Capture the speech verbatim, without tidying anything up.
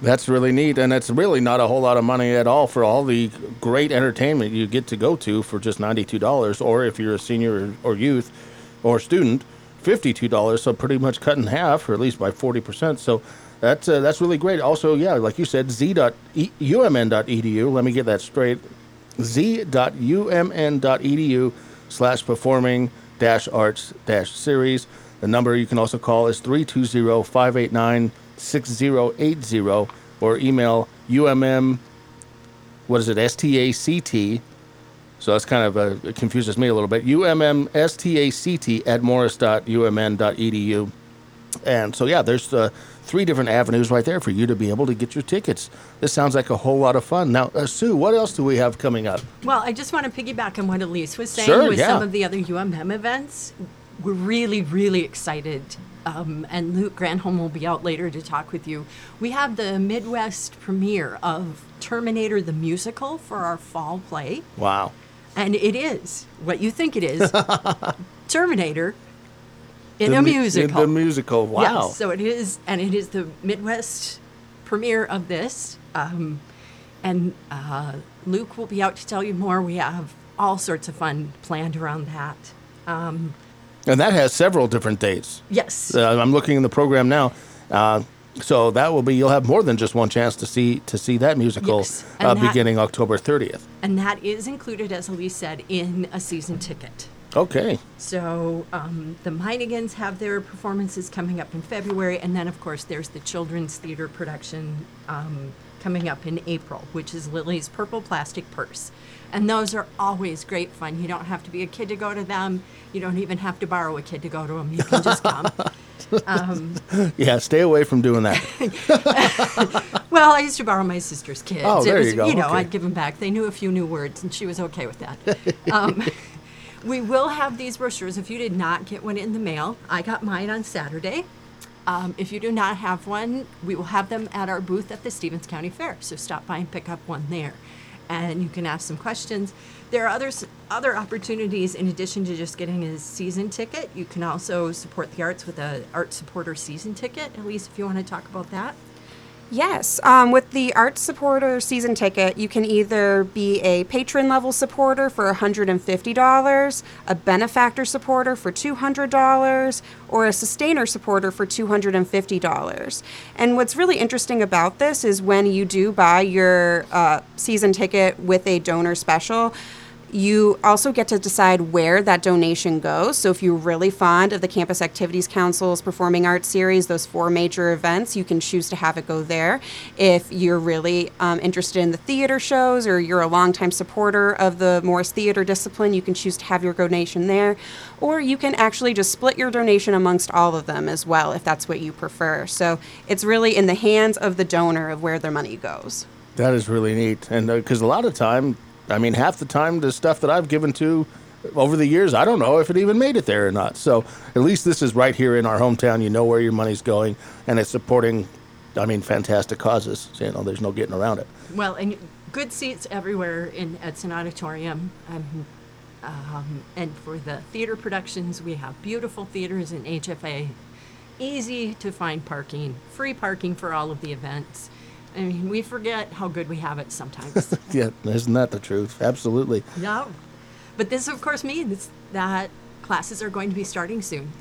That's really neat, and it's really not a whole lot of money at all for all the great entertainment you get to go to for just ninety-two dollars, or if you're a senior or youth or student, fifty-two dollars, so pretty much cut in half, or at least by forty percent. So that's uh, that's really great. Also, yeah, like you said, z dot u m n dot e d u. Let me get that straight. z dot u m n dot e d u slash performing dash arts dash series. The number you can also call is three two zero, five eight nine, six zero eight zero, or email umm, what is it, S T A C T. So that's kind of, uh, it confuses me a little bit. ummstact at morris dot u m n dot e d u. And so, yeah, there's uh, three different avenues right there for you to be able to get your tickets. This sounds like a whole lot of fun. Now, uh, Sue, what else do we have coming up? Well, I just want to piggyback on what Elise was saying Sure, with yeah. some of the other U M M events. We're really, really excited. Um, and Luke Granholm will be out later to talk with you. We have the Midwest premiere of Terminator the Musical for our fall play. Wow. And it is what you think it is. Terminator in The a mu- musical. In the musical, wow. Yes, so it is, and it is the Midwest premiere of this. Um, and uh, Luke will be out to tell you more. We have all sorts of fun planned around that. Um, And that has several different dates. yes. Uh, I'm looking in the program now. Uh, so that will be, you'll have more than just one chance to see to see that musical Yes, and uh, that- beginning October thirtieth. And that is included, as Elise said, in a season ticket. Okay. So um, the Meinigans have their performances coming up in February, and then, of course, there's the children's theater production um, coming up in April, which is Lily's Purple Plastic Purse. And those are always great fun. You don't have to be a kid to go to them. You don't even have to borrow a kid to go to them. You can just come. Um, Yeah, stay away from doing that. well, I used to borrow my sister's kids. Oh, there it was, you go. know, Okay. I'd give them back. They knew a few new words, and she was okay with that. Um, we will have these brochures. If you did not get one in the mail, I got mine on Saturday. Um, if you do not have one, we will have them at our booth at the Stevens County Fair. So stop by and pick up one there. And you can ask some questions. There are others, other opportunities in addition to just getting a season ticket. You can also support the arts with a art supporter season ticket. At least if you want to talk about that. Yes, um, with the Arts Supporter season ticket, you can either be a patron level supporter for one hundred fifty dollars, a benefactor supporter for two hundred dollars, or a sustainer supporter for two hundred fifty dollars. And what's really interesting about this is when you do buy your uh, season ticket with a donor special, you also get to decide where that donation goes. So if you're really fond of the Campus Activities Council's Performing Arts Series, those four major events, you can choose to have it go there. If you're really um, interested in the theater shows, or you're a longtime supporter of the Morris Theater discipline, you can choose to have your donation there. Or you can actually just split your donation amongst all of them as well, if that's what you prefer. So it's really in the hands of the donor of where their money goes. That is really neat. And because a lot of time, I mean, half the time, the stuff that I've given to over the years, I don't know if it even made it there or not. So at least this is right here in our hometown. You know where your money's going, and it's supporting, I mean, fantastic causes. So, you know, there's no getting around it. Well, and good seats everywhere in Edson Auditorium. Um, um, and for the theater productions, we have beautiful theaters in H F A. Easy to find parking, free parking for all of the events. I mean, we forget how good we have it sometimes. Yeah, isn't that the truth? Absolutely. Yeah. But this, of course, means that classes are going to be starting soon.